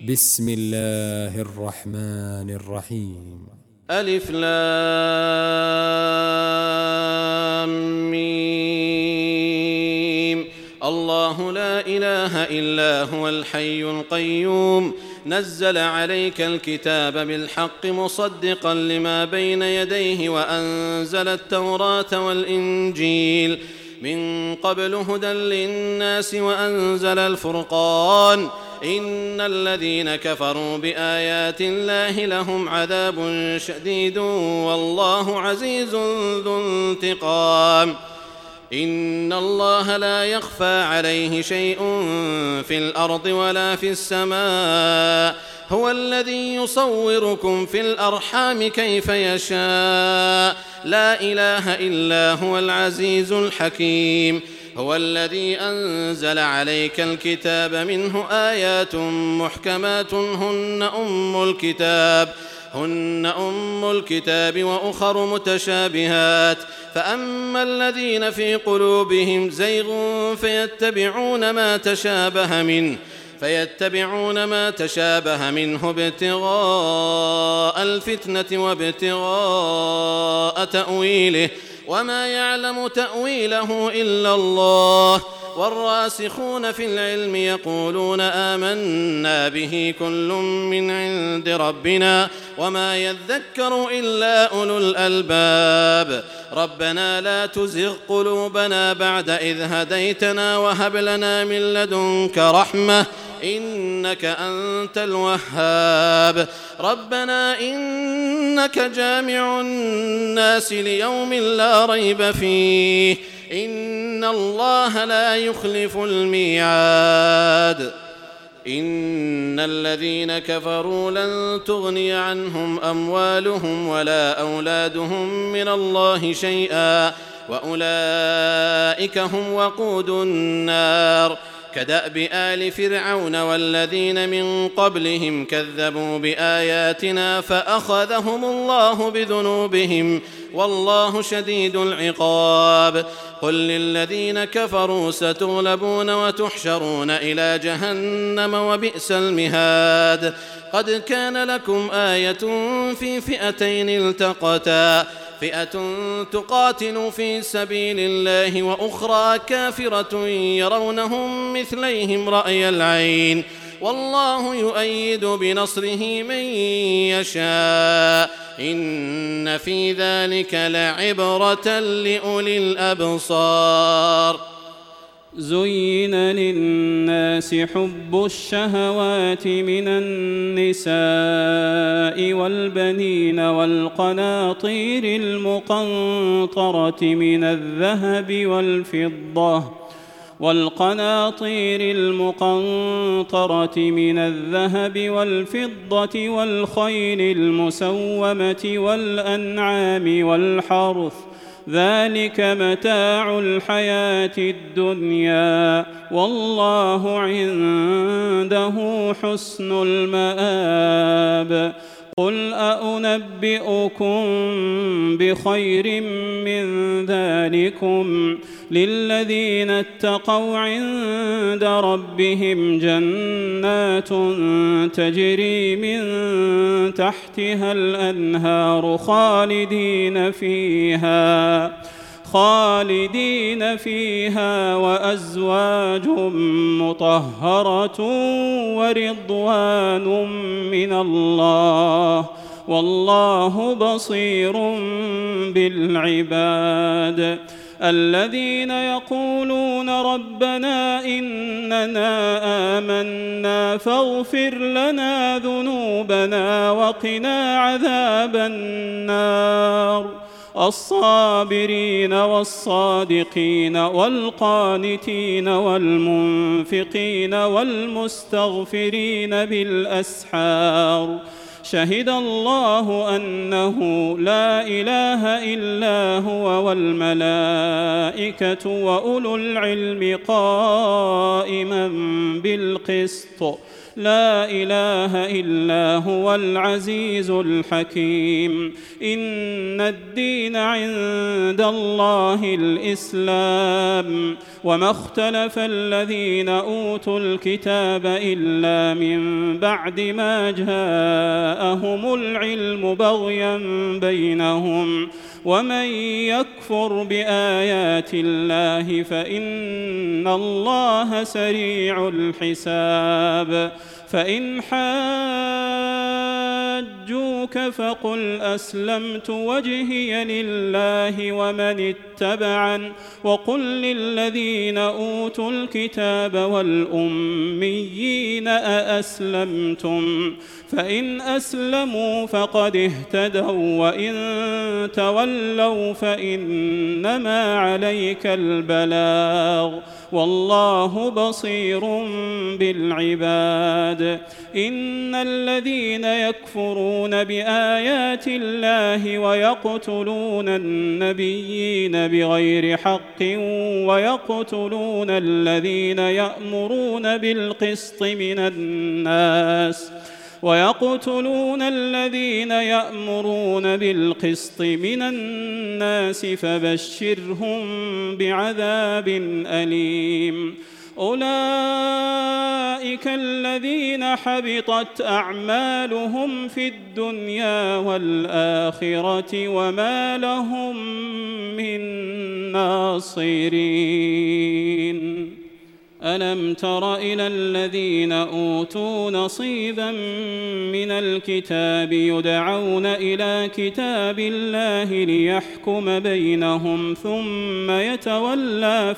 بسم الله الرحمن الرحيم. ألف لام ميم. الله لا إله إلا هو الحي القيوم نزل عليك الكتاب بالحق مصدقا لما بين يديه وأنزل التوراة والإنجيل من قبل هدى للناس وأنزل الفرقان إن الذين كفروا بآيات الله لهم عذاب شديد والله عزيز ذو انتقام. إن الله لا يخفى عليه شيء في الأرض ولا في السماء هو الذي يصوركم في الأرحام كيف يشاء لا إله إلا هو العزيز الحكيم. هو الذي أنزل عليك الكتاب منه آيات محكمات هن أم الكتاب وأخر متشابهات فأما الذين في قلوبهم زيغ فيتبعون ما تشابه منه ابتغاء الفتنة وابتغاء تأويله وما يعلم تأويله إلا الله والراسخون في العلم يقولون آمنا به كل من عند ربنا وما يذكر إلا أولو الألباب. ربنا لا تزغ قلوبنا بعد إذ هديتنا وهب لنا من لدنك رحمة إنك أنت الوهاب. ربنا إنك جامع الناس ليوم لا ريب فيه إن الله لا يخلف الميعاد. إن الذين كفروا لن تغني عنهم أموالهم ولا أولادهم من الله شيئا وأولئك هم وقود النار كدأب آل فرعون والذين من قبلهم كذبوا بآياتنا فأخذهم الله بذنوبهم والله شديد العقاب. قل للذين كفروا ستغلبون وتحشرون إلى جهنم وبئس المهاد. قد كان لكم آية في فئتين التقتا فئة تقاتل في سبيل الله وأخرى كافرة يرونهم مثليهم رأي العين والله يؤيد بنصره من يشاء إن في ذلك لعبرة لأولي الأبصار. زين للناس حب الشهوات من النساء والبنين والقناطير المقنطرة من الذهب والفضة والخيل المسومة والأنعام والحرث ذلك متاع الحياة الدنيا والله عنده حسن المآب. قل أنبئكم بخير من ذلكم للذين اتقوا عند ربهم جنات تجري من تحتها الأنهار خالدين فيها وأزواج مطهرة ورضوان من الله والله بصير بالعباد. الذين يقولون ربنا إننا آمنا فاغفر لنا ذنوبنا وقنا عذاب النار. الصابرين والصادقين والقانتين والمنفقين والمستغفرين بالأسحار. شهد الله أنه لا إله إلا هو والملائكة وأولو العلم قائما بالقسط لا إله إلا هو العزيز الحكيم. إن الدين عند الله الإسلام، وما اختلف الذين أوتوا الكتاب إلا من بعد ما جاءهم العلم بغيا بينهم، ومن يكفر بآيات الله فإن الله سريع الحساب. فإن حاجوك فقل أسلمت وجهي لله ومن اتبعن، وقل للذين أوتوا الكتاب والأميين أأسلمتم؟ فإن أسلموا فقد اهتدوا، وإن تولوا فإنما عليك البلاغ، والله بصير بالعباد. إن الذين يكفرون بآيات الله ويقتلون النبيين بغير حق ويقتلون الذين يأمرون بالقسط من الناس فبشرهم بعذاب أليم. أولئك الذين حبطت أعمالهم في الدنيا والآخرة وما لهم من ناصرين. ألم تر إلى الذين أوتوا نصيبا من الكتاب يدعون إلى كتاب الله ليحكم بينهم ثم يتولى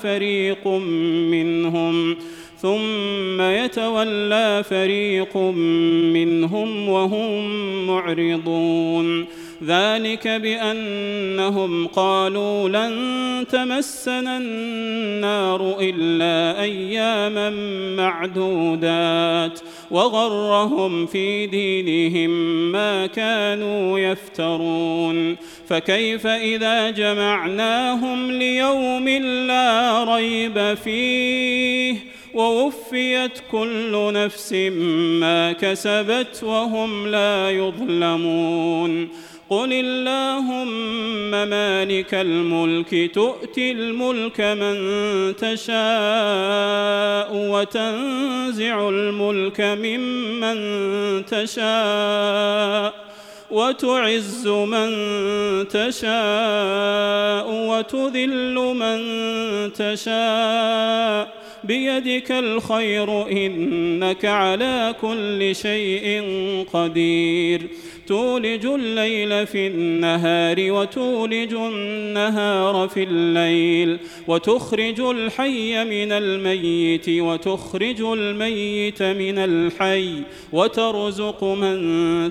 فريق منهم وهم معرضون. ذلك بأنهم قالوا لن تمسنا النار إلا أياما معدودات، وغرهم في دينهم ما كانوا يفترون. فكيف إذا جمعناهم ليوم لا ريب فيه ووفيت كل نفس ما كسبت وهم لا يظلمون. قل اللهم مالك الملك تؤتي الملك من تشاء وتنزع الملك ممن تشاء وتعز من تشاء وتذل من تشاء بيدك الخير إنك على كل شيء قدير. تولج الليل في النهار وتولج النهار في الليل، وتخرج الحي من الميت وتخرج الميت من الحي، وترزق من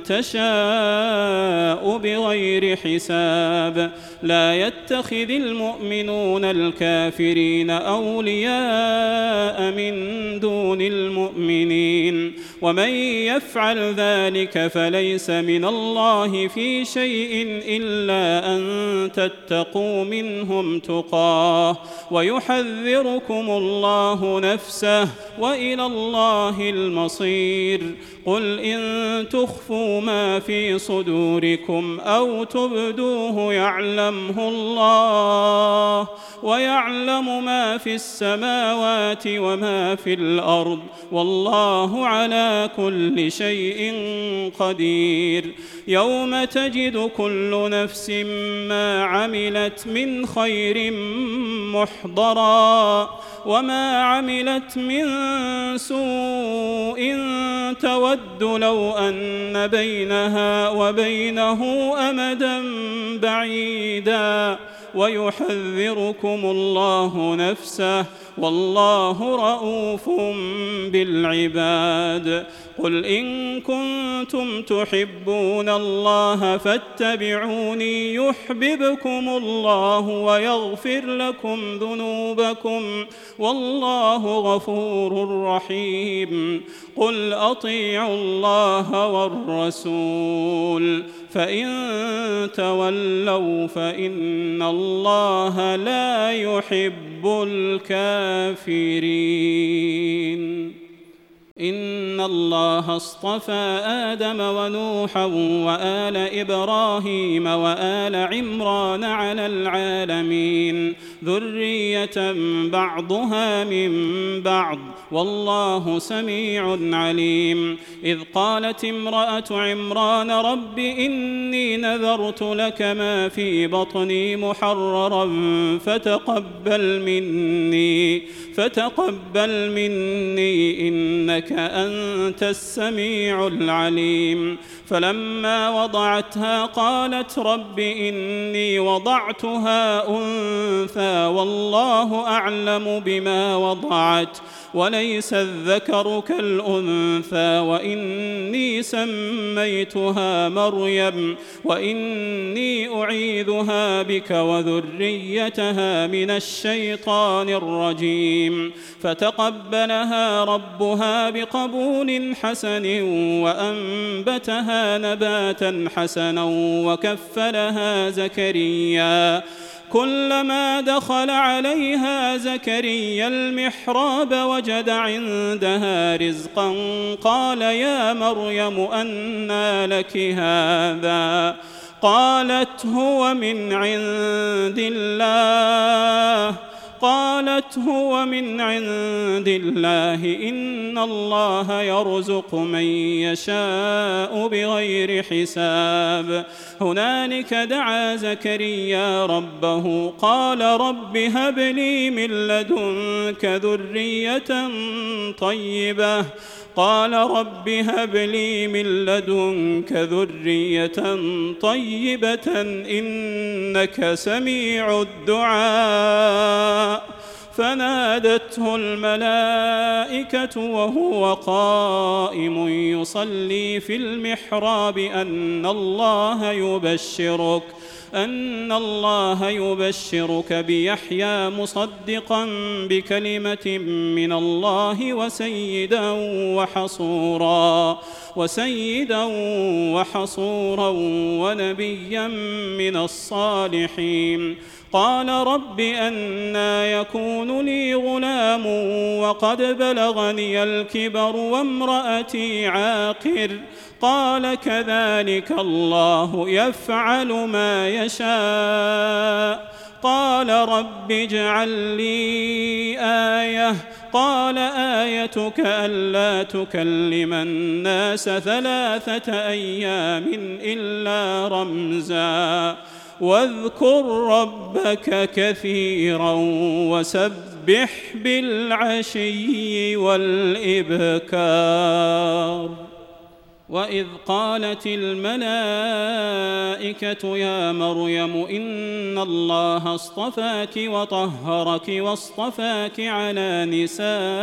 تشاء بغير حساب. لا يتخذ المؤمنون الكافرين أولياء من دون المؤمنين، ومن يفعل ذلك فليس من الله في شيء إلا أن تتقوا منهم تقاه، ويحذركم الله نفسه، وإلى الله المصير. قل إن تخفوا ما في صدوركم أو تبدوه يعلمه الله، ويعلم ما في السماوات وما في الأرض، والله على كل شيء قدير. يوم تجد كل نفس ما عملت من خير محضرا، وما عملت من سوء تود لو أن بينها وبينه أمدا بعيدا، ويحذركم الله نفسه، والله رؤوف بالعباد. قل إن كنتم تحبون الله فاتبعوني يحببكم الله ويغفر لكم ذنوبكم، والله غفور رحيم. قل أطيعوا الله والرسول، فإن تولوا فإن الله لا يحب الكافرين. إن الله اصطفى آدم ونوحا وآل إبراهيم وآل عمران على العالمين ذرية بعضها من بعض والله سميع عليم. إذ قالت امرأة عمران رب إني نذرت لك ما في بطني محررا فتقبل مني إنك أنت السميع العليم. فلما وضعتها قالت رب إني وضعتها أنثى والله أعلم بما وضعت وليس الذكر كالأنثى وإني سميتها مريم وإني أعيذها بك وذريتها من الشيطان الرجيم. فتقبلها ربها بقبول حسن وأنبتها نباتا حسنا وكفلها زكريا. كلما دخل عليها زكريا المحراب وجد عندها رزقا قال يا مريم أنى لك هذا؟ قالت هو من عند الله إن الله يرزق من يشاء بغير حساب. هنالك دعا زكريا ربه قال رب هب لي من لدنك ذرية طيبة قال رب هب لي من لدنك ذرية طيبة إنك سميع الدعاء. فنادته الملائكة وهو قائم يصلي في المحراب أن الله يبشرك بيحيى مصدقا بكلمة من الله وسيدا وحصورا ونبيا من الصالحين. قال رب أنى يكون لي غلام وقد بلغني الكبر وامرأتي عاقر؟ قال كذلك الله يفعل ما يشاء. قال رب اجعل لي آية. قال آيتك ألا تكلم الناس 3 أيام إلا رمزا واذكر ربك كثيرا وسبح بالعشي والإبكار. وإذ قالت الملائكة يا مريم إن الله اصطفاك وطهرك واصطفاك على نساء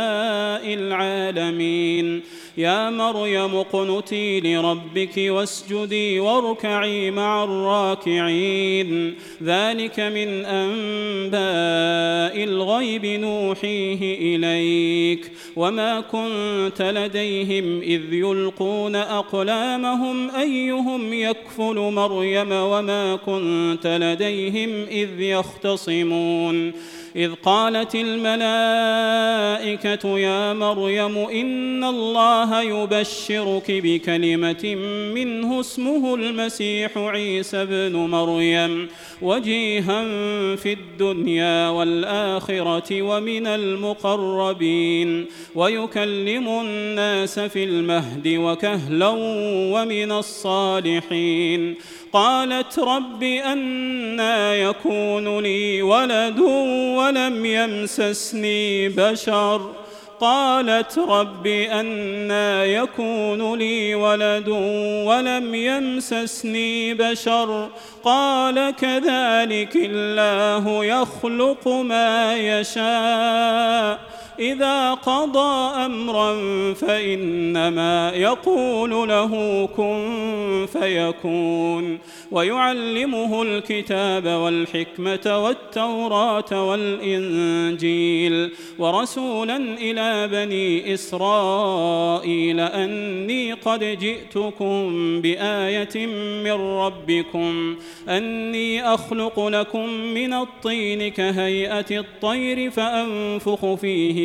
العالمين. يا مريم اقنتي لربك واسجدي واركعي مع الراكعين. ذلك من أنباء الغيب نوحيه إليك وما كنت لديهم إذ يلقون أقلامهم أيهم يكفل مريم وما كنت لديهم إذ يختصمون. إذ قالت الملائكة يا مريم إن الله يبشرك بكلمة منه اسمه المسيح عيسى ابن مريم وجيها في الدنيا والآخرة ومن المقربين ويكلم الناس في المهد وكهلا ومن الصالحين. قالت رب أنى يكون لي ولد ولم يمسسني بشر؟ قالت رب أنى يكون لي ولد ولم يمسسني بشر؟ قال كذلك الله يخلق ما يشاء إذا قضى أمرا فإنما يقول له كن فيكون. ويعلمه الكتاب والحكمة والتوراة والإنجيل ورسولا إلى بني إسرائيل أني قد جئتكم بآية من ربكم أني أخلق لكم من الطين كهيئة الطير فأنفخ فيه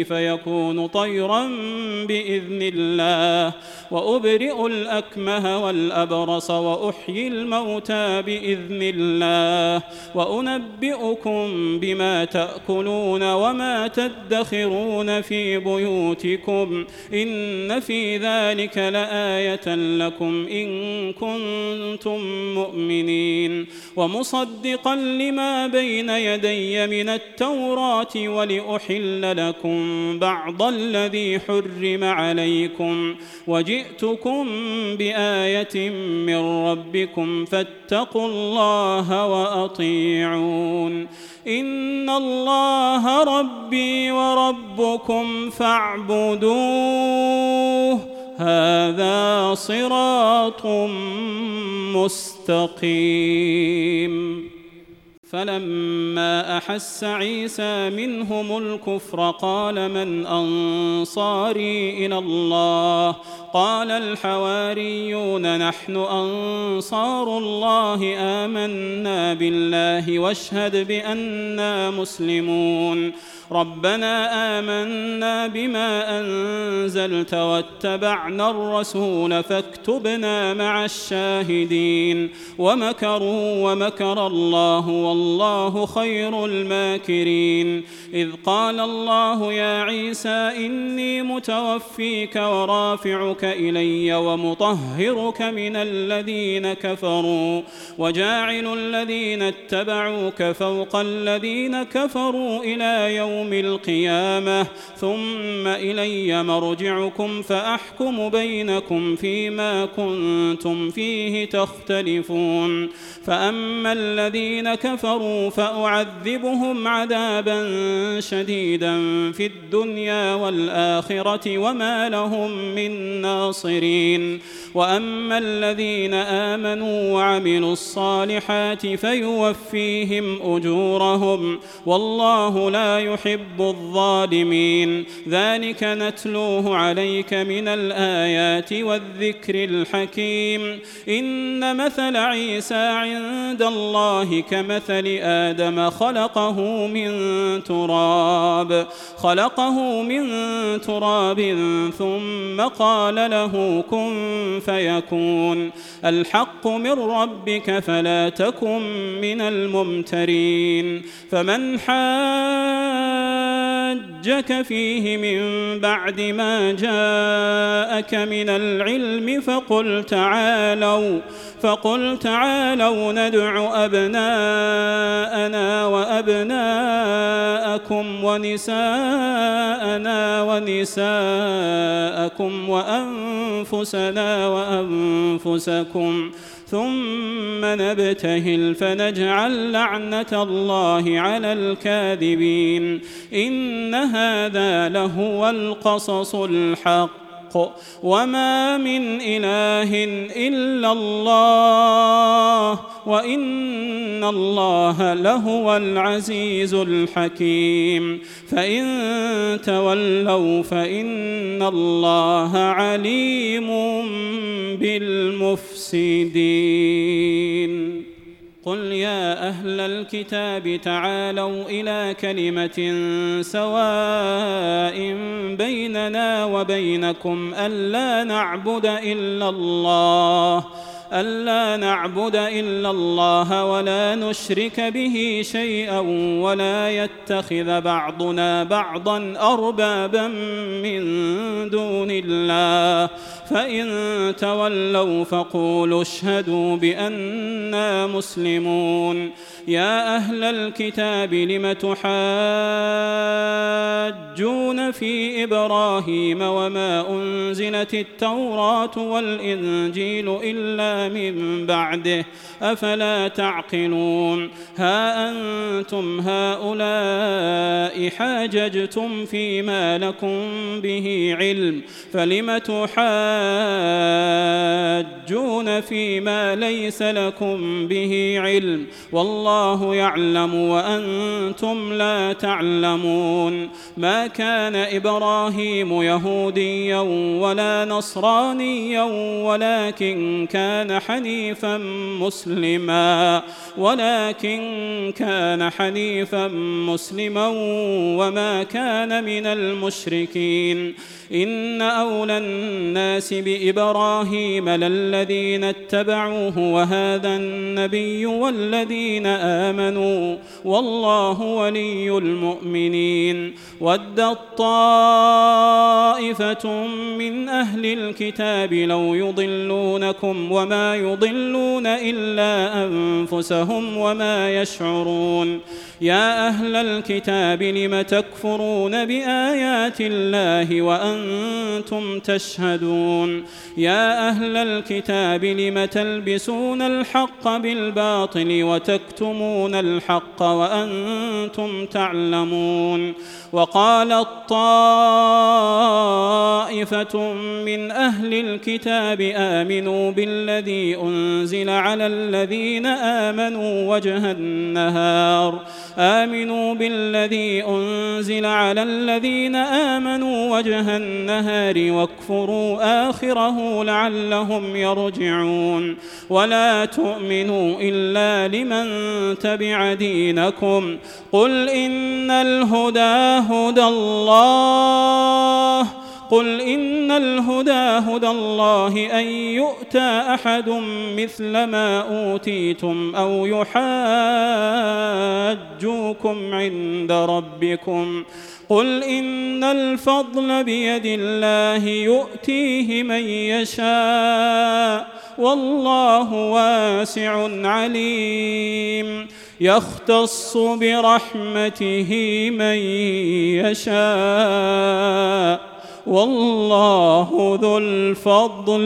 فيكون طيرا بإذن الله، وأبرئ الأكمه والأبرص وأحيي الموتى بإذن الله، وأنبئكم بما تأكلون وما تدخرون في بيوتكم، إن في ذلك لآية لكم إن كنتم مؤمنين. ومصدقا لما بين يدي من التوراة ولأحل لكم بعض الذي حرم عليكم، وجئتكم بآية من ربكم فاتقوا الله وأطيعون. إن الله ربي وربكم فاعبدوه، هذا صراط مستقيم. فلما أحس عيسى منهم الكفر قال من أنصاري إلى الله؟ قال الحواريون نحن أنصار الله، آمنا بالله واشهد بأننا مسلمون. ربنا آمنا بما أنزلت واتبعنا الرسول فاكتبنا مع الشاهدين. ومكروا ومكر الله والله خير الماكرين. إذ قال الله يا عيسى إني متوفيك ورافعك إلي ومطهرك من الذين كفروا، وجاعل الذين اتبعوك فوق الذين كفروا إلى يوم القيامة، ثم إلي مرجعكم فأحكم بينكم فيما كنتم فيه تختلفون. فأما الذين كفروا فأعذبهم عذابا شديدا في الدنيا والآخرة وما لهم من ناصرين. وأما الذين آمنوا وعملوا الصالحات فيوفيهم أجورهم والله لا يحب الظالمين. ذلك نتلوه عليك من الآيات والذكر الحكيم. إن مثل عيسى عند الله كمثل آدم خلقه من تراب ثم قال له كن فيكون. الحق من ربك فلا تكن من الممترين. فمن حاجك فيه من بعد ما جاءك من العلم فقل تعالوا ندع أبناءنا وأبناءكم ونساءنا ونساءكم وأنفسنا وأنفسكم ثم نبتهل فنجعل لعنة الله على الكاذبين. إن هذا لهو القصص الحق وما من إله إلا الله وإن الله لهو العزيز الحكيم. فإن تولوا فإن الله عليم بالمفسدين. قل يا أهل الكتاب تعالوا إلى كلمة سواء بيننا وبينكم ألا نعبد إلا الله ولا نشرك به شيئا ولا يتخذ بعضنا بعضا أربابا من دون الله. فإن تولوا فقولوا اشهدوا بأننا مسلمون. يا أهل الكتاب لم تحاجون في إبراهيم وما أنزلت التوراة والإنجيل إلا من بعده أفلا تعقلون. ها أنتم هؤلاء حاججتم فيما لكم به علم فلم تحاجون تجادلون فيما ليس لكم به علم والله يعلم وأنتم لا تعلمون. ما كان إبراهيم يهوديا ولا نصرانيا ولكن كان حنيفا مسلما وما كان من المشركين. إن أولى الناس بإبراهيم للذين اتبعوه وهذا النبي والذين آمنوا والله ولي المؤمنين. ودت طائفة من أهل الكتاب لو يضلونكم وما يضلون إلا أنفسهم وما يشعرون. يا أهل الكتاب لم تكفرون بآيات الله وأنتم تشهدون. يا أهل الكتاب لم تلبسون الحق بالباطل وتكتمون الحق وأنتم تعلمون. وقالت طائفة من أهل الكتاب آمنوا بالذي أنزل على الذين آمنوا وجه النهار واكفروا آخره لعلهم يرجعون. ولا تؤمنوا إلا لمن تبع دينكم. قل إن الهدى هدى الله أن يؤتى أحد مثل ما أوتيتم أو يحاجوكم عند ربكم. قل إن الفضل بيد الله يؤتيه من يشاء والله واسع عليم. يختص برحمته من يشاء والله ذو الفضل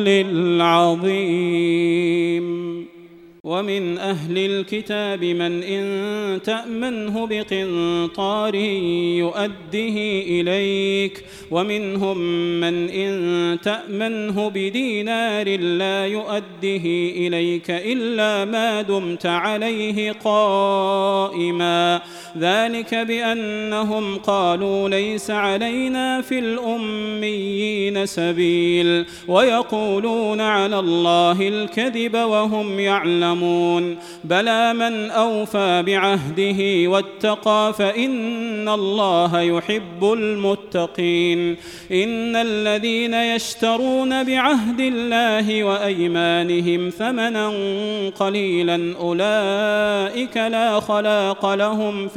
العظيم. ومن أهل الكتاب من إن تأمنه بقنطار يؤده إليك ومنهم من إن تأمنه بدينار لا يؤده إليك إلا ما دمت عليه قائما. ذلك بأنهم قالوا ليس علينا في الأميين سبيل ويقولون على الله الكذب وهم يعلمون. بلى من أوفى بعهده واتقى فإن الله يحب المتقين. إن الذين يشترون بعهد الله وأيمانهم ثمنا قليلا أولئك لا خلاق لهم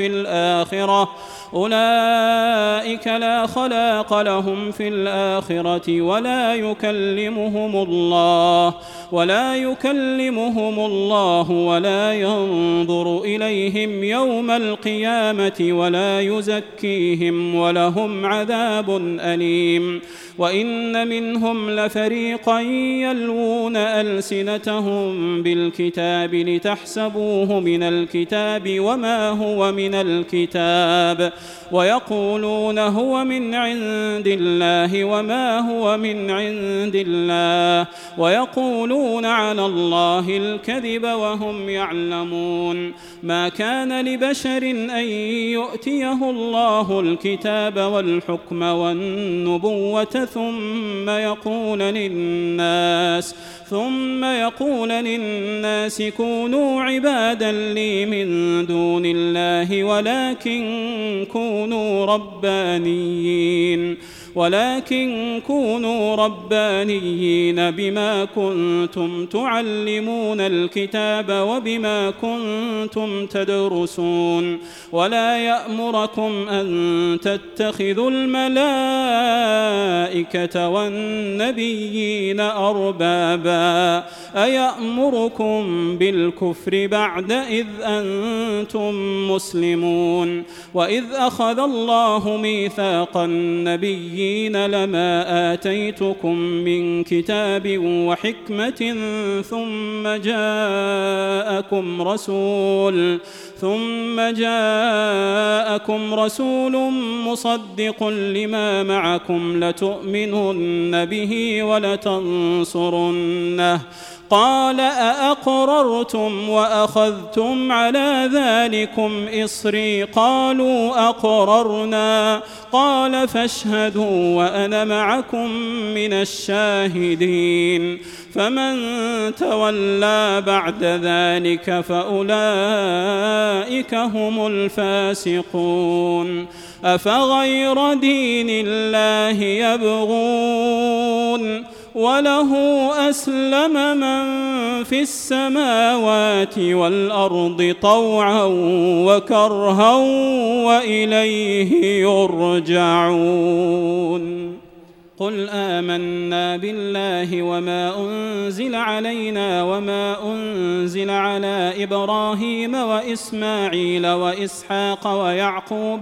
في الآخرة ولا يكلمهم الله ولا ينظر إليهم يوم القيامة ولا يزكيهم ولهم عذاب أليم. وإن منهم لفريقا يلوون ألسنتهم بالكتاب لتحسبوه من الكتاب وما هو من الكتاب ويقولون هو من عند الله وما هو من عند الله ويقولون على الله الكذب وهم يعلمون. ما كان لبشر أن يؤتيه الله الكتاب والحكم والنبوة ثم يقول للناس كونوا عبادا لي من دون الله ولكن كونوا ربانيين بما كنتم تعلمون الكتاب وبما كنتم تدرسون. ولا يأمركم أن تتخذوا الملائكة والنبيين أربابا أيأمركم بالكفر بعد إذ أنتم مسلمون. وإذ أخذ الله ميثاق النبيين النبيين لما آتيتكم من كتاب وحكمة ثم جاءكم رسول مصدق لما معكم لتؤمنن به ولتنصرنه قال أأقررتم وأخذتم على ذلكم إصري قالوا أقررنا قال فاشهدوا وأنا معكم من الشاهدين فمن تولى بعد ذلك فأولئك هم الفاسقون أفغير دين الله يبغون وله أسلم من في السماوات والأرض طوعا وكرها وإليه يرجعون قل آمنا بالله وما أنزل علينا وما أنزل على إبراهيم وإسماعيل وإسحاق ويعقوب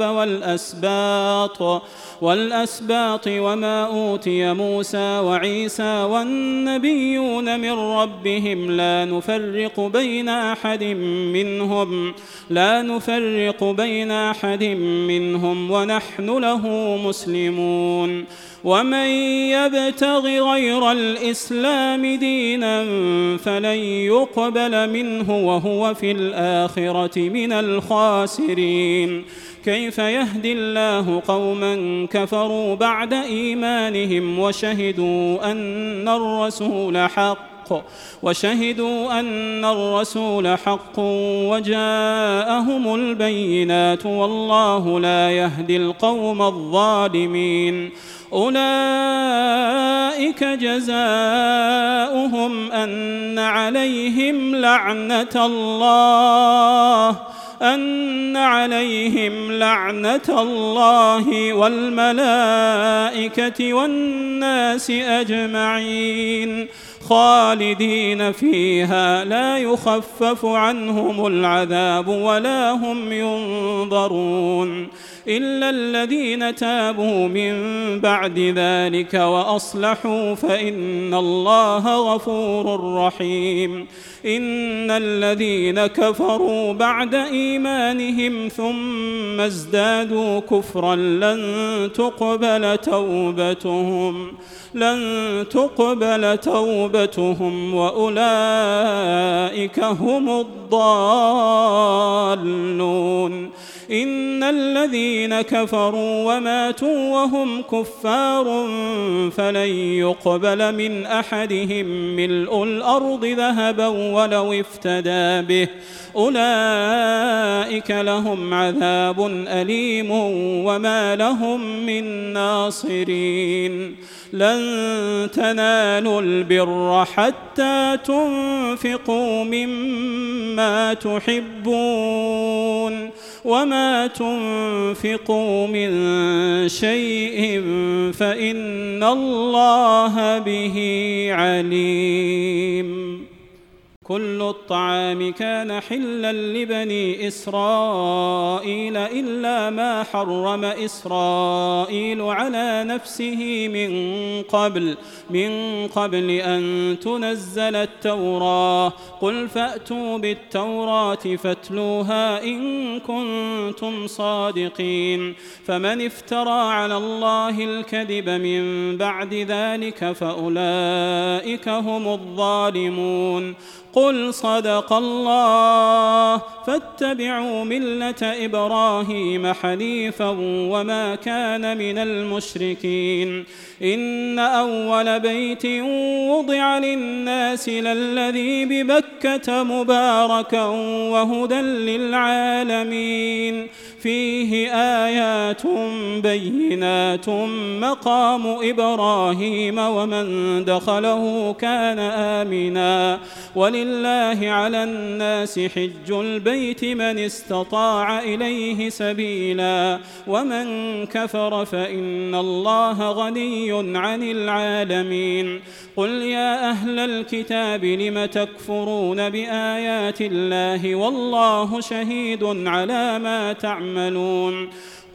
والأسباط وما أوتي موسى وعيسى والنبيون من ربهم لا نفرق بين أحد منهم ونحن له مسلمون ومن يبتغ غير الإسلام دينا فلن يقبل منه وهو في الآخرة من الخاسرين كيف يهدي الله قوما كفروا بعد إيمانهم وشهدوا أن الرسول حق وجاءهم البينات والله لا يهدي القوم الظالمين أولئك جزاؤهم أن عليهم لعنة الله والملائكة والناس أجمعين خالدين فيها لا يخفف عنهم العذاب ولا هم ينظرون إلا الذين تابوا من بعد ذلك وأصلحوا فإن الله غفور رحيم إن الذين كفروا بعد إيمانهم ثم ازدادوا كفرا لن تقبل توبتهم وأولئك هم الضالون إن الذين كفروا وماتوا وهم كفار فلن يقبل من أحدهم ملء الأرض ذهبا ولو افتدى به أولئك لهم عذاب أليم وما لهم من ناصرين لن تنالوا البر حتى تنفقوا مما تحبون وما تنفقوا من شيء فإن الله به عليم كل الطعام كان حلا لبني إسرائيل إلا ما حرم إسرائيل على نفسه من قبل أن تنزل التوراة قل فأتوا بالتوراة فاتلوها إن كنتم صادقين فمن افترى على الله الكذب من بعد ذلك فأولئك هم الظالمون قل صدق الله فاتبعوا ملة إبراهيم حنيفا وما كان من المشركين إن أول بيت وضع للناس للذي ببكة مباركا وهدى للعالمين فيه آيات بينات مقام إبراهيم ومن دخله كان آمنا ولله على الناس حج البيت من استطاع إليه سبيلا ومن كفر فإن الله غني عن العالمين قل يا أهل الكتاب لم تكفرون بآيات الله والله شهيد على ما تعملون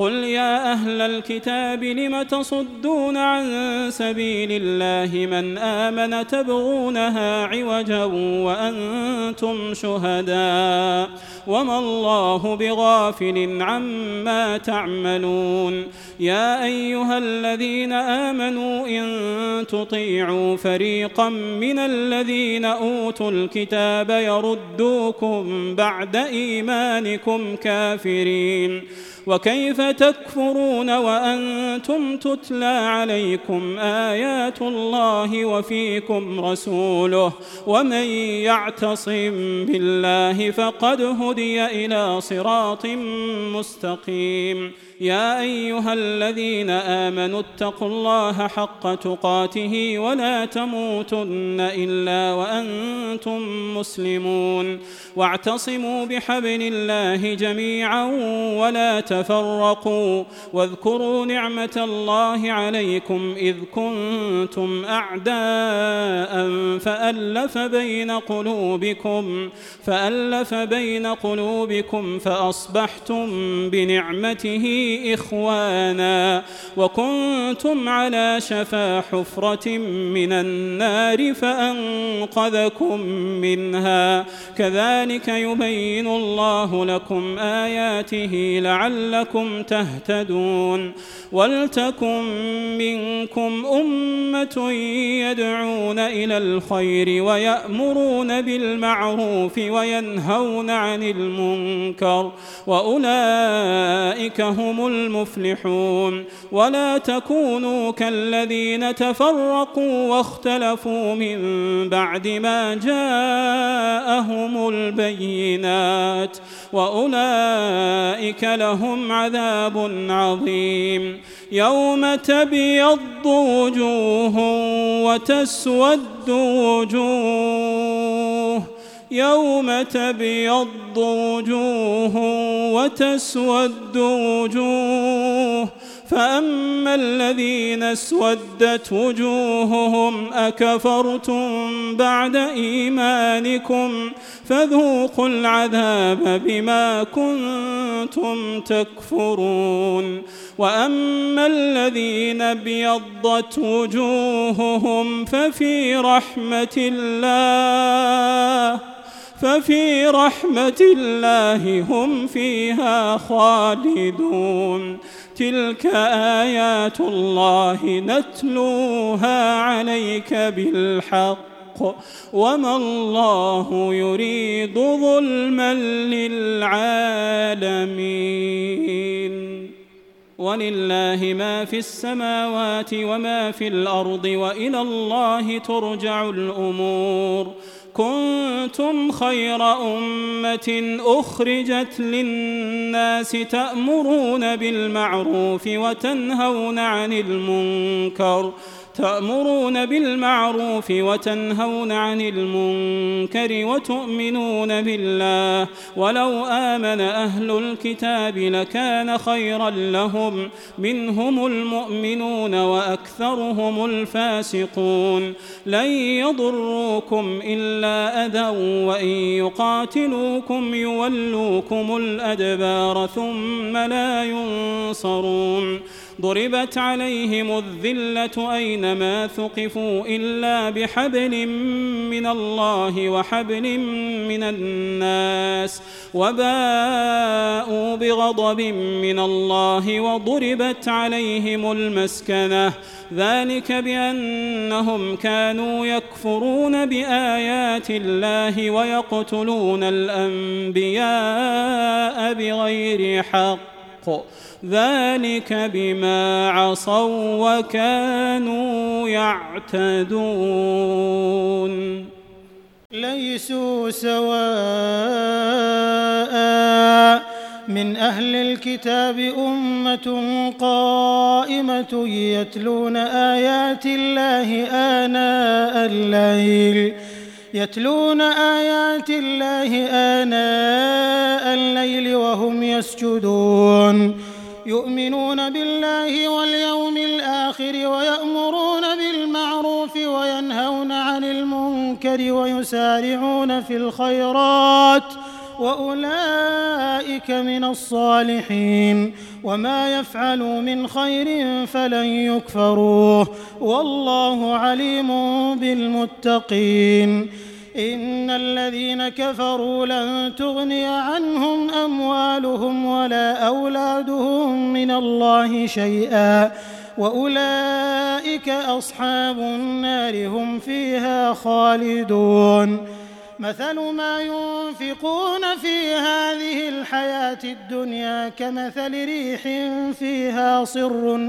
قل يا أهل الكتاب لم تصدون عن سبيل الله من آمن تبغونها عوجا وأنتم شهداء وما الله بغافل عما تعملون يا أيها الذين آمنوا إن تطيعوا فريقا من الذين أوتوا الكتاب يردوكم بعد إيمانكم كافرين وكيف تكفرون وأنتم تتلى عليكم آيات الله وفيكم رسوله ومن يعتصم بالله فقد هدي إلى صراط مستقيم يا أيها الذين آمنوا اتقوا الله حق تقاته ولا تموتن إلا وأنتم مسلمون واعتصموا بحبل الله جميعا ولا تفرقوا واذكروا نعمة الله عليكم إذ كنتم أعداء فألف بين قلوبكم فأصبحتم بنعمته إخوانا وكنتم على شفا حفرة من النار فأنقذكم منها كذلك يبين الله لكم آياته لعلكم تهتدون ولتكن منكم أمة يدعون إلى الخير ويأمرون بالمعروف وينهون عن المنكر وأولئك هم المفلحون ولا تكونوا كالذين تفرقوا واختلفوا من بعد ما جاءهم البينات وأولئك لهم عذاب عظيم يوم تبيض وجوه وتسود وجوه يوم تبيض وجوه وتسود وجوه فأما الذين اسودت وجوههم أكفرتم بعد إيمانكم فذوقوا العذاب بما كنتم تكفرون وأما الذين ابيضت وجوههم ففي رحمة الله هم فيها خالدون تلك آيات الله نتلوها عليك بالحق وما الله يريد ظلما للعالمين ولله ما في السماوات وما في الأرض وإلى الله ترجع الأمور كنتم خير أمة أخرجت للناس تأمرون بالمعروف وتنهون عن المنكر وتؤمنون بالله ولو آمن أهل الكتاب لكان خيرا لهم منهم المؤمنون وأكثرهم الفاسقون لن يضروكم إلا أذى وإن يقاتلوكم يولوكم الأدبار ثم لا ينصرون ضربت عليهم الذلة أينما ثقفوا إلا بحبل من الله وحبل من الناس وباءوا بغضب من الله وضربت عليهم المسكنة ذلك بأنهم كانوا يكفرون بآيات الله ويقتلون الأنبياء بغير حق ذلك بما عصوا وكانوا يعتدون ليسوا سواء من أهل الكتاب أمة قائمة يتلون آيات الله آناء الليل وهم يسجدون يؤمنون بالله واليوم الآخر ويأمرون بالمعروف وينهون عن المنكر ويسارعون في الخيرات وأولئك من الصالحين وما يفعلوا من خير فلن يكفروه والله عليم بالمتقين إن الذين كفروا لن تغني عنهم أموالهم ولا أولادهم من الله شيئا وأولئك أصحاب النار هم فيها خالدون مثل ما ينفقون في هذه الحياة الدنيا كمثل ريح فيها صر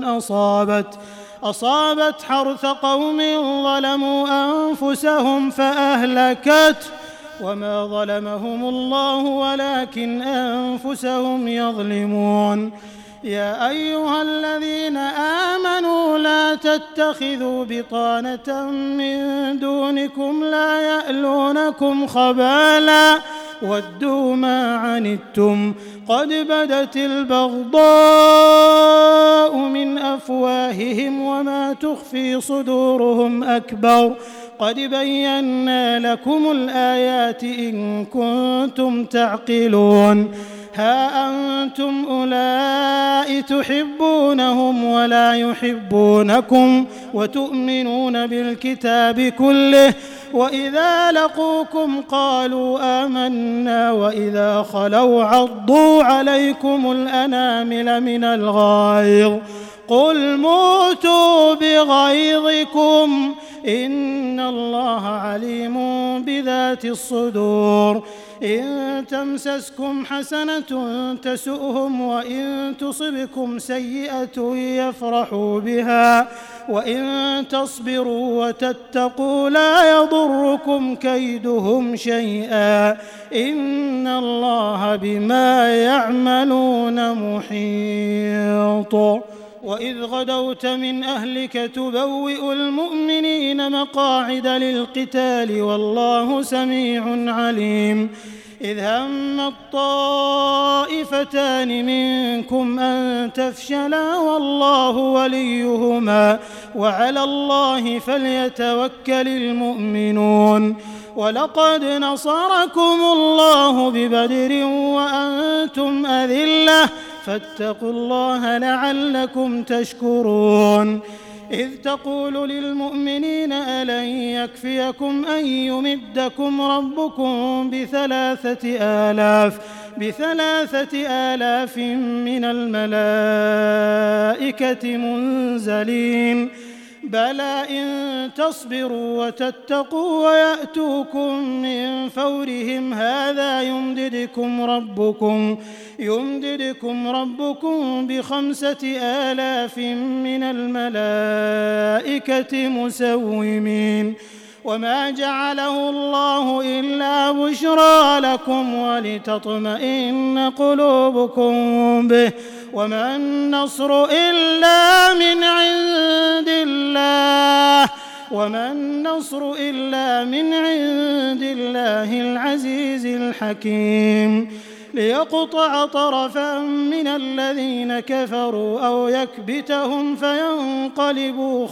أصابت حرث قوم ظلموا أنفسهم فأهلكته وما ظلمهم الله ولكن أنفسهم يظلمون يا أيها الذين آمنوا لا تتخذوا بطانة من دونكم لا يألونكم خبالا ودوا ما عنتم قد بدت البغضاء من أفواههم وما تخفي صدورهم أكبر قد بينا لكم الآيات إن كنتم تعقلون ها أنتم أولئك تحبونهم ولا يحبونكم وتؤمنون بالكتاب كله وإذا لقوكم قالوا آمنا وإذا خلوا عضوا عليكم الأنامل من الغيظ قل موتوا بغيظكم إن الله عليم بذات الصدور إن تمسسكم حسنة تسؤهم وإن تصبكم سيئة يفرحوا بها وإن تصبروا وتتقوا لا يضركم كيدهم شيئا إن الله بما يعملون محيط وإذ غدوت من أهلك تبوئ المؤمنين مقاعد للقتال والله سميع عليم إذ هم الطائفتان منكم أن تفشلا والله وليهما وعلى الله فليتوكل المؤمنون ولقد نصركم الله ببدر وأنتم أذلة فاتقوا الله لعلكم تشكرون إذ تقول للمؤمنين ألن يكفيكم أن يمدكم ربكم بثلاثة آلاف من الملائكة منزلين بلى إن تصبروا وتتقوا ويأتوكم من فورهم هذا يمددكم ربكم ب5,000 من الملائكة مسومين وما جعله الله إلا بشرى لكم ولتطمئن قلوبكم به وما النصر إلا من عند الله العزيز الحكيم ليقطع طرفا من الذين كفروا أو يكبتهم فينقلبوا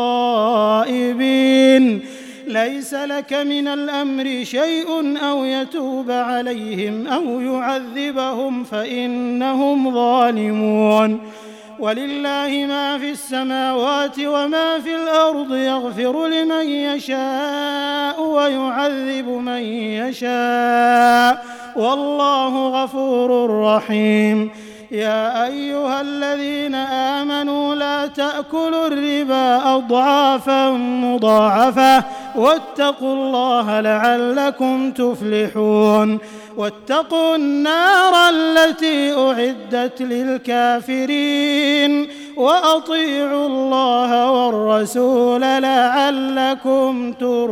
خائبين ليس لك من الأمر شيء أو يتوب عليهم أو يعذبهم فإنهم ظالمون ولله ما في السماوات وما في الأرض يغفر لمن يشاء ويعذب من يشاء والله غفور رحيم يا أيها الذين آمنوا لا تأكلوا الربا أضعافا مضاعفة واتقوا الله لعلكم تفلحون واتقوا النار التي أعدت للكافرين وأطيعوا الله والرسول لعلكم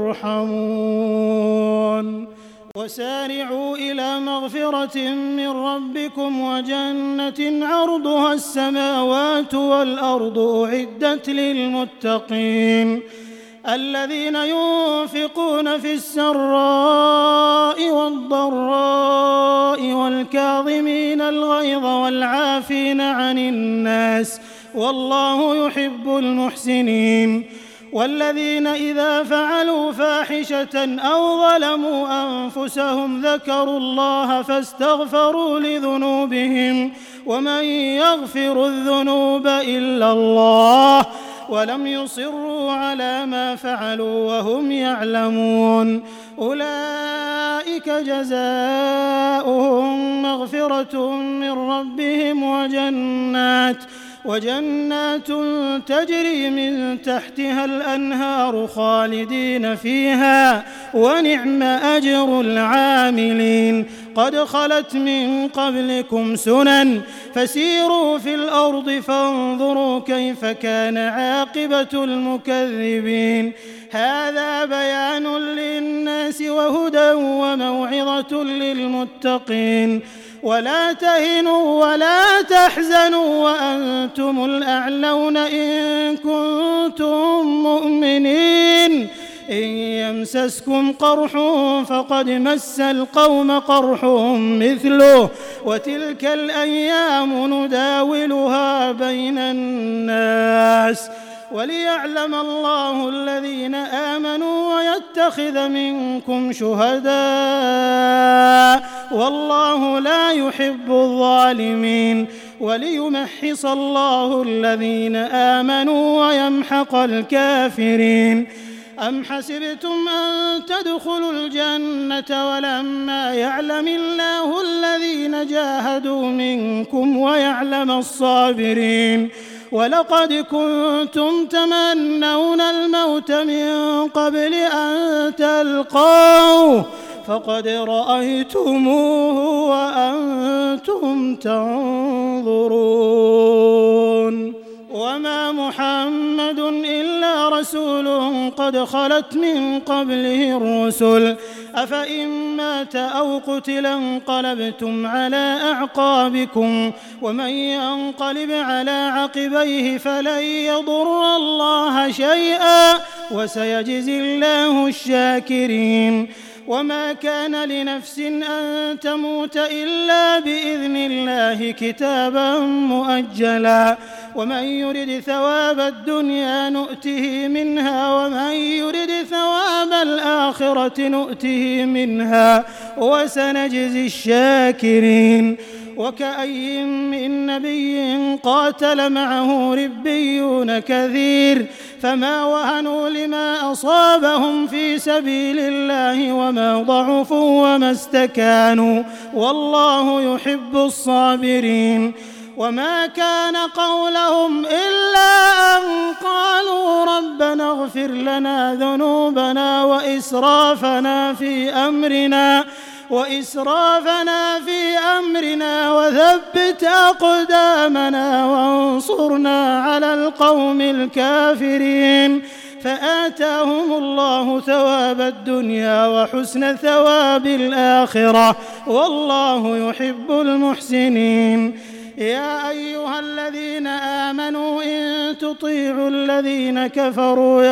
ترحمون وسارعوا إلى مغفرة من ربكم وجنة عرضها السماوات والأرض أعدت للمتقين الذين ينفقون في السراء والضراء والكاظمين الغيظ والعافين عن الناس والله يحب المحسنين والذين إذا فعلوا فاحشة أو ظلموا أنفسهم ذكروا الله فاستغفروا لذنوبهم ومن يغفر الذنوب إلا الله ولم يصروا على ما فعلوا وهم يعلمون أولئك جزاؤهم مغفرة من ربهم وجنات تجري من تحتها الأنهار خالدين فيها ونعم أجر العاملين قد خلت من قبلكم سنن فسيروا في الأرض فانظروا كيف كان عاقبة المكذبين هذا بيان للناس وهدى وموعظة للمتقين ولا تهنوا ولا تحزنوا وأنتم الأعلون إن كنتم مؤمنين إن يمسسكم قرح فقد مس القوم قرح مثله وتلك الأيام نداولها بين الناس وليعلم الله الذين آمنوا ويتخذ منكم شهداء والله لا يحب الظالمين وليمحص الله الذين آمنوا ويمحق الكافرين أم حسبتم أن تدخلوا الجنة ولما يعلم الله الذين جاهدوا منكم ويعلم الصابرين ولقد كنتم تمنون الموت من قبل أن تلقوه فقد رأيتموه وأنتم تنظرون وما محمد إلا رسول قد خلت من قبله الرسل أفإن مات أو قتل انقلبتم على أعقابكم ومن ينقلب على عقبيه فلن يضر الله شيئا وسيجزي الله الشاكرين وما كان لنفس أن تموت إلا بإذن الله كتابا مؤجلا ومن يرد ثواب الدنيا نؤته منها ومن يرد ثواب الآخرة نؤته منها وسنجزي الشاكرين وكأي من نبي قاتل معه ربيون كثير فما وهنوا لما أصابهم في سبيل الله وما ضعفوا وما استكانوا والله يحب الصابرين وما كان قولهم إلا أن قالوا ربنا اغفر لنا ذنوبنا وإسرافنا في أمرنا وثبت أقدامنا وانصرنا على القوم الكافرين فآتاهم الله ثواب الدنيا وحسن ثواب الآخرة والله يحب المحسنين يا أيها الذين آمنوا إن تطيعوا الذين كفروا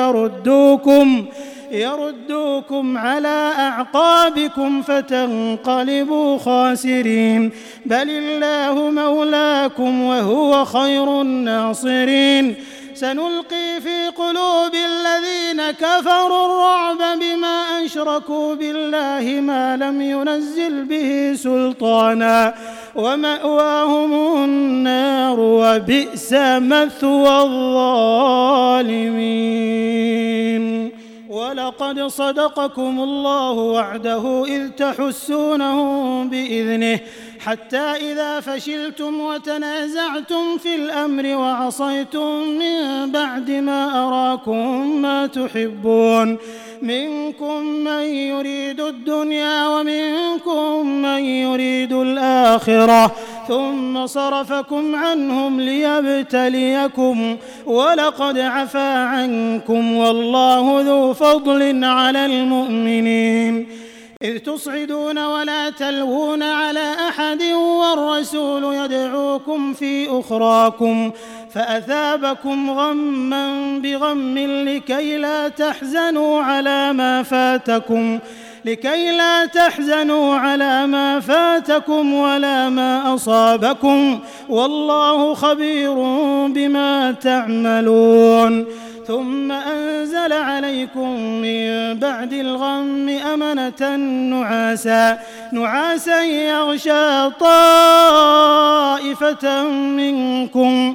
يردوكم على أعقابكم فتنقلبوا خاسرين بل الله مولاكم وهو خير الناصرين سنلقي في قلوب الذين كفروا الرعب بما أشركوا بالله ما لم ينزل به سلطانا ومأواهم النار وبئس مثوى الظالمين ولقد صدقكم الله وعده إذ تحسونهم بإذنه حتى إذا فشلتم وتنازعتم في الأمر وعصيتم من بعد ما أراكم ما تحبون منكم من يريد الدنيا ومنكم من يريد الآخرة ثم صرفكم عنهم ليبتليكم ولقد عفا عنكم والله ذو فضل على المؤمنين إذ تصعدون ولا تلوون على أحد والرسول يدعوكم في أخراكم فأثابكم غما بغم لكي لا تحزنوا على ما فاتكم ولا ما أصابكم والله خبير بما تعملون ثم أنزل عليكم من بعد الغم أمنة نعاسا يغشى طائفة منكم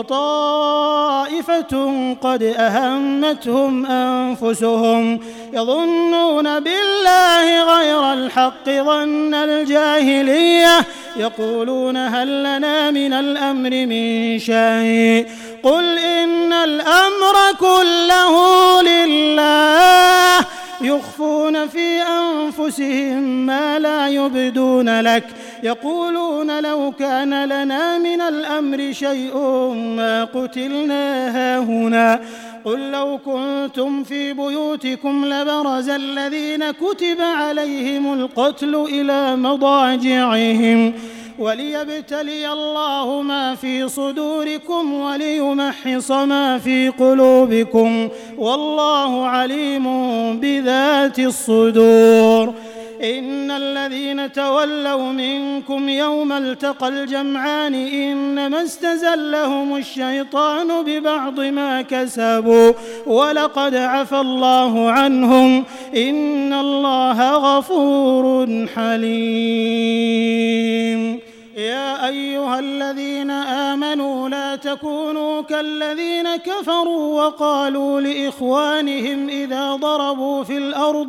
وطائفة قد أهمتهم أنفسهم يظنون بالله غير الحق ظن الجاهلية يقولون هل لنا من الأمر من شيء قل إن الأمر كله لله يخفون في أنفسهم ما لا يبدون لك يقولون لو كان لنا من الأمر شيء ما قتلنا هاهنا قل لو كنتم في بيوتكم لبرز الذين كتب عليهم القتل إلى مضاجعهم وليبتلي الله ما في صدوركم وليمحص ما في قلوبكم والله عليم بذات الصدور إن الذين تولوا منكم يوم التقى الجمعان إنما استزلهم الشيطان ببعض ما كسبوا ولقد عفى الله عنهم إن الله غفور حليم يا أيها الذين آمنوا لا تكونوا كالذين كفروا وقالوا لإخوانهم إذا ضربوا في الأرض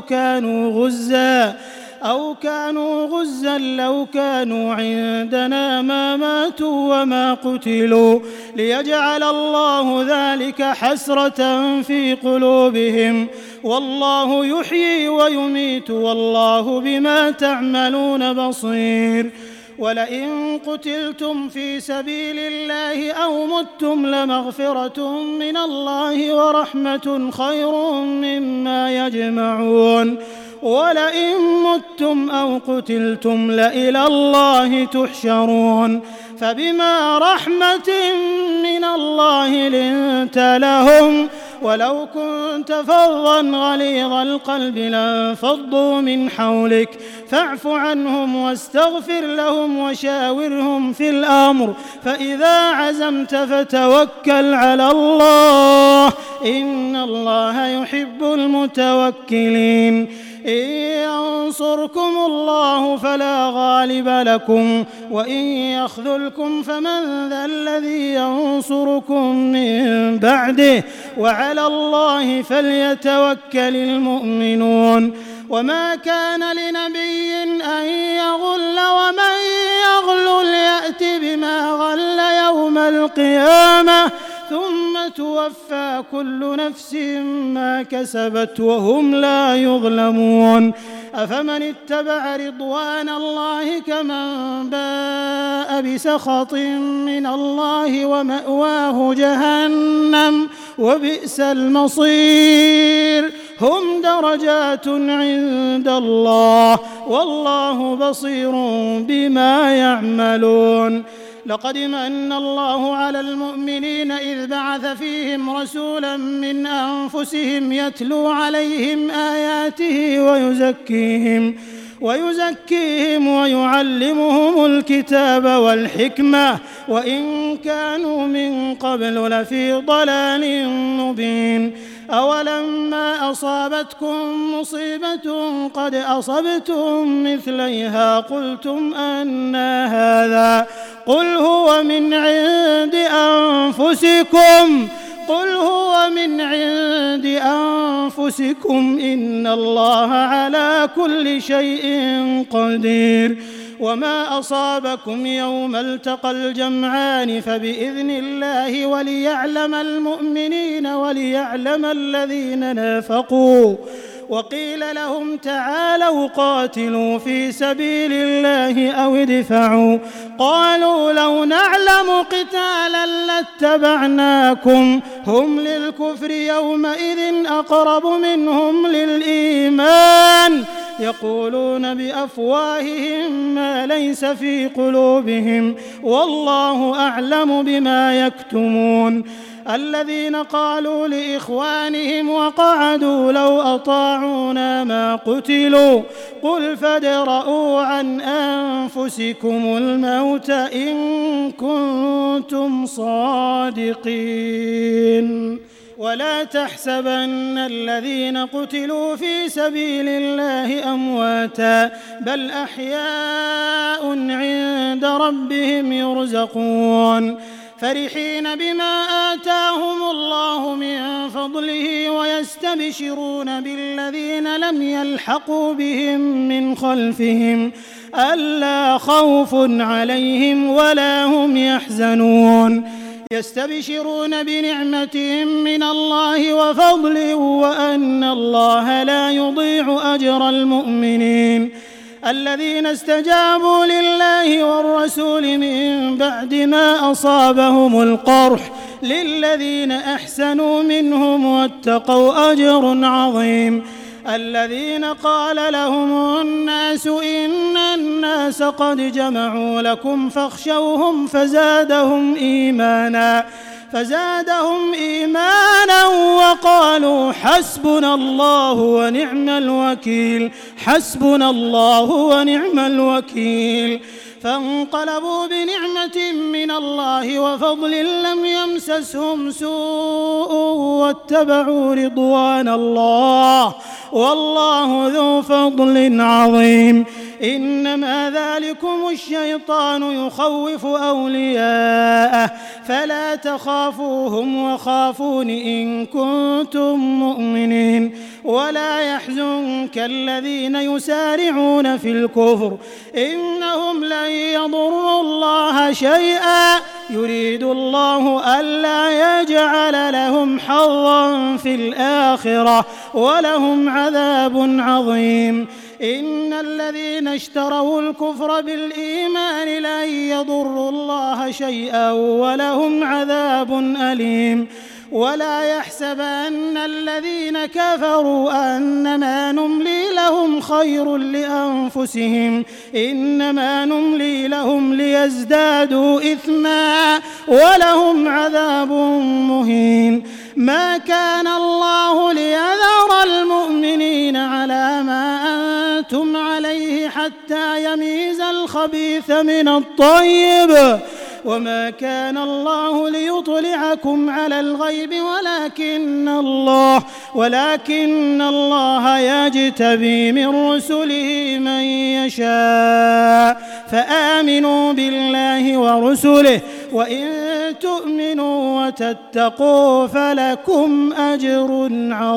أو كانوا غزا لو كانوا عندنا ما ماتوا وما قتلوا ليجعل الله ذلك حسرة في قلوبهم والله يحيي ويميت والله بما تعملون بصير ولئن قتلتم في سبيل الله أو متم لمغفرة من الله ورحمة خير مما يجمعون ولئن متم أو قتلتم لإلى الله تحشرون فبما رحمة من الله لنت لهم ولو كنت فظا غليظ القلب لانفضوا من حولك فاعف عنهم واستغفر لهم وشاورهم في الأمر فإذا عزمت فتوكل على الله إن الله يحب المتوكلين إن ينصركم الله فلا غالب لكم وإن يخذلكم فمن ذا الذي ينصركم من بعده وعلى الله فليتوكل المؤمنون وما كان لنبي أن يغل ومن يغل يأت بما غل يوم القيامة ثم توفى كل نفس ما كسبت وهم لا يظلمون أفمن اتبع رضوان الله كمن باء بسخط من الله ومأواه جهنم وبئس المصير هم درجات عند الله والله بصير بما يعملون لقد من الله على المؤمنين إذ بعث فيهم رسولا من أنفسهم يتلو عليهم آياته ويزكيهم ويعلمهم الكتاب والحكمة وإن كانوا من قبل لفي ضلال مبين أولما أصابتكم مصيبة قد أصبتم مثليها قلتم أنى هذا قل هو من عند أنفسكم إن الله على كل شيء قدير وما أصابكم يوم التقى الجمعان فبإذن الله وليعلم المؤمنين وليعلم الذين نافقوا وقيل لهم تعالوا قاتلوا في سبيل الله أو ادفعوا قالوا لو نعلم قتالا لاتبعناكم هم للكفر يومئذ أقرب منهم للإيمان يقولون بأفواههم ما ليس في قلوبهم والله أعلم بما يكتمون الذين قالوا لإخوانهم وقعدوا لو أطاعونا ما قتلوا قل فادرءوا عن أنفسكم الموت إن كنتم صادقين ولا تحسبن الذين قتلوا في سبيل الله أمواتا بل أحياء عند ربهم يرزقون فرحين بما آتاهم الله من فضله ويستبشرون بالذين لم يلحقوا بهم من خلفهم ألا خوف عليهم ولا هم يحزنون يستبشرون بنعمة من الله وفضل وأن الله لا يضيع أجر المؤمنين الذين استجابوا لله والرسول من بعد ما أصابهم القرح للذين أحسنوا منهم واتقوا أجر عظيم الذين قال لهم الناس إن الناس قد جمعوا لكم فاخشوهم فزادهم إيمانا وقالوا حسبنا الله ونعم الوكيل فانقلبوا بنعمة من الله وفضل لم يمسسهم سوء واتبعوا رضوان الله والله ذو فضل عظيم إنما ذلكم الشيطان يخوف أولياءه فلا تخافوهم وخافون إن كنتم مؤمنين ولا يحزنك الذين يسارعون في الكفر إنهم لن يضروا الله شيئا يريد الله ألا يجعل لهم حظا في الآخرة ولهم عذاب عظيم إن الذين اشتروا الكفر بالإيمان لن يضروا الله شيئا ولهم عذاب أليم ولا يحسبن الذين كفروا أنما نملي لهم خير لأنفسهم إنما نملي لهم ليزدادوا إثما ولهم عذاب مهين ما كان الله ليذر المؤمنين على ما أنتم عليه حتى يميز الخبيث من الطيب وما كان الله ليطلعكم على الغيب ولكن الله يجتبي من رسله من يشاء فآمنوا بالله ورسله وإن تؤمنوا وتتقوا فلكم أجر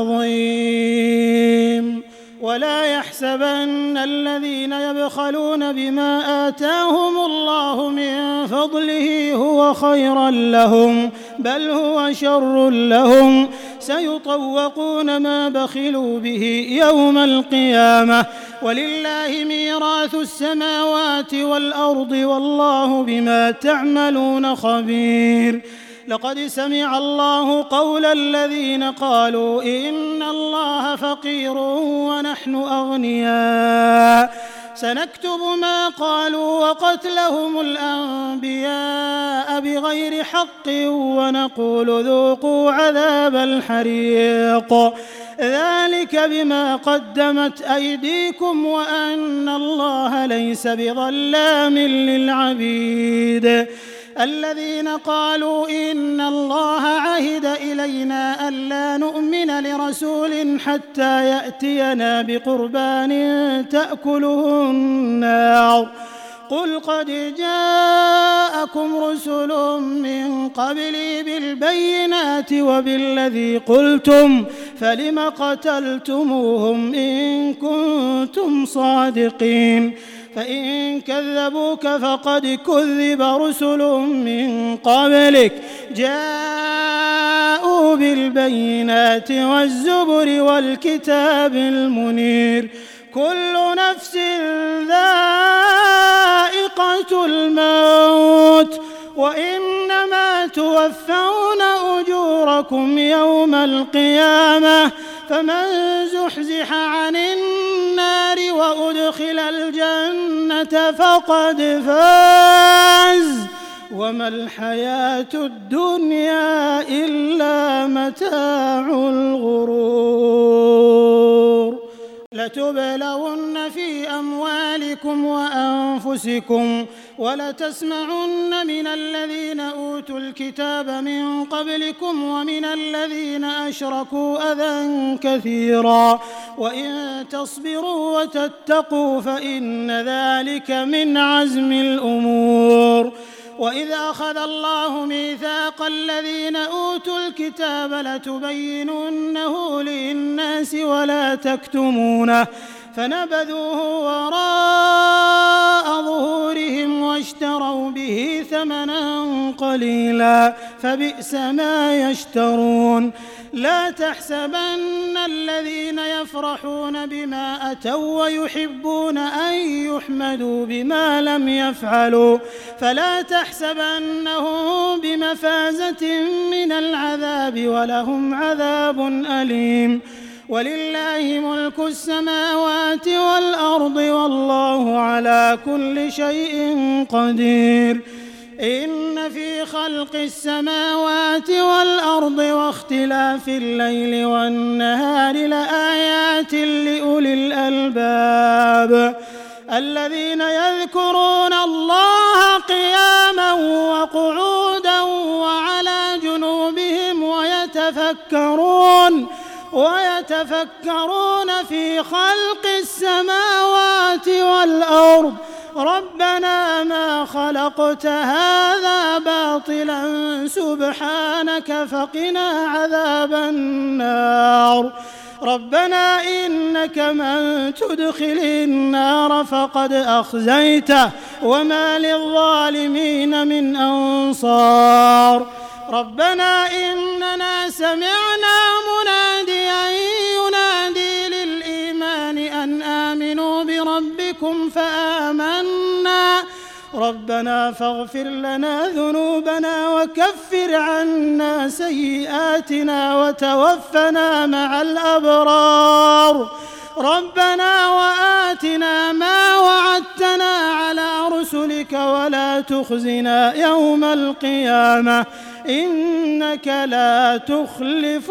عظيم ولا يحسبن الذين يبخلون بما آتاهم الله من فضله هو خيرا لهم بل هو شر لهم سيطوقون ما بخلوا به يوم القيامة ولله ميراث السماوات والأرض والله بما تعملون خبير لقد سمع الله قول الذين قالوا إن الله فقير ونحن أغنياء سنكتب ما قالوا وقتلهم الأنبياء بغير حق ونقول ذوقوا عذاب الحريق ذلك بما قدمت أيديكم وأن الله ليس بظلام للعبيد الذين قالوا إن الله عهد إلينا ألا نؤمن لرسول حتى يأتينا بقربان تأكله النار قل قد جاءكم رسل من قبلي بالبينات وبالذي قلتم فلم قتلتموهم إن كنتم صادقين فإن كذبوك فقد كذب رسل من قبلك جاءوا بالبينات والزبر والكتاب المنير كل نفس ذائقة الموت وإنما توفون أجوركم يوم القيامة فمن زحزح عن النار وأدخل الجنة فقد فاز وما الحياة الدنيا إلا متاع الغرور لتبلون في أموالكم وأنفسكم ولتسمعن من الذين أوتوا الكتاب من قبلكم ومن الذين أشركوا أذى كثيرا وإن تصبروا وتتقوا فإن ذلك من عزم الأمور. وإذ أخذ الله ميثاق الذين أوتوا الكتاب لتبيننه للناس ولا تكتمونه فنبذوه وراء ظهورهم واشتروا به ثمنا قليلا فبئس ما يشترون. لا تحسبن الذين يفرحون بما أتوا ويحبون أن يحمدوا بما لم يفعلوا فلا تحسبنهم بمفازة من العذاب ولهم عذاب أليم. ولله ملك السماوات والأرض والله على كل شيء قدير. إن في خلق السماوات والأرض واختلاف الليل والنهار لآيات لأولي الألباب الذين يذكرون الله قياما وقعودا وعلى جنوبهم ويتفكرون في خلق السماوات والأرض ربنا ما خلقت هذا باطلا سبحانك فقنا عذاب النار. ربنا إنك من تدخل النار فقد أخزيته وما للظالمين من أنصار. ربنا إننا سمعنا مناديا ينادي للإيمان أن آمنوا بربكم فآمنا ربنا فاغفر لنا ذنوبنا وكفر عنا سيئاتنا وتوفنا مع الأبرار. ربنا وآتنا ما وعدتنا على رسلك ولا تخزنا يوم القيامة إنك لا تخلف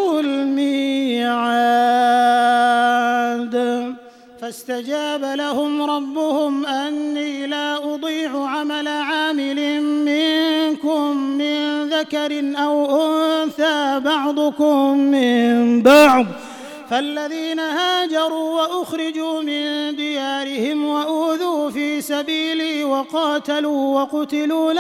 الميعاد. فاستجاب لهم ربهم أني لا أضيع عمل عامل منكم من ذكر أو أنثى بعضكم من بعض فالذين هاجروا وأخرجوا من ديارهم وأوذوا في سبيلي وقاتلوا وقتلوا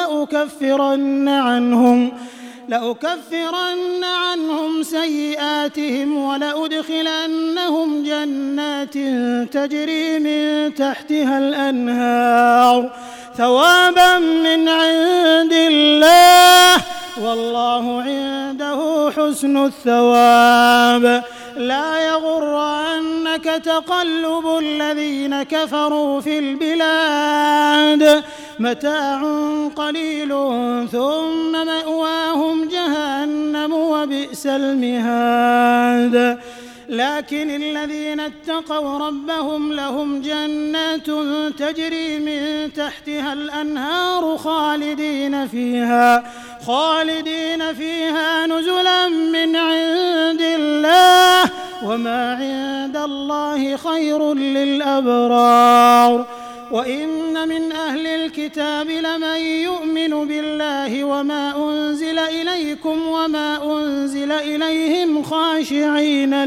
لأكفرن عنهم سيئاتهم ولأدخلنهم جنات تجري من تحتها الأنهار ثوابا من عند الله والله عنده حسن الثواب. لا يغرنك تقلب الذين كفروا في البلاد متاع قليل ثم مأواهم جهنم وبئس المهاد. لكن الذين اتقوا ربهم لهم جنات تجري من تحتها الأنهار خالدين فيها نزلا من عند الله وما عند الله خير للأبرار. وإن من أهل الكتاب لمن يؤمن بالله وما أنزل إليكم وما أنزل إليهم خاشعين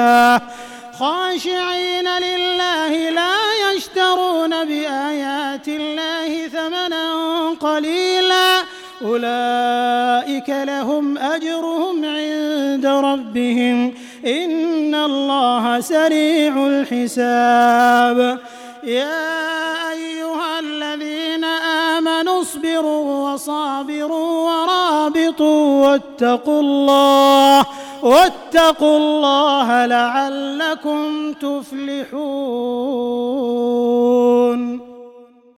لله لا يشترون بآيات الله ثمنا قليلا أولئك لهم أجرهم عند ربهم إن الله سريع الحساب. يا أيها الذين آمنوا اصبروا وصابروا ورابطوا واتقوا الله لعلكم تفلحون.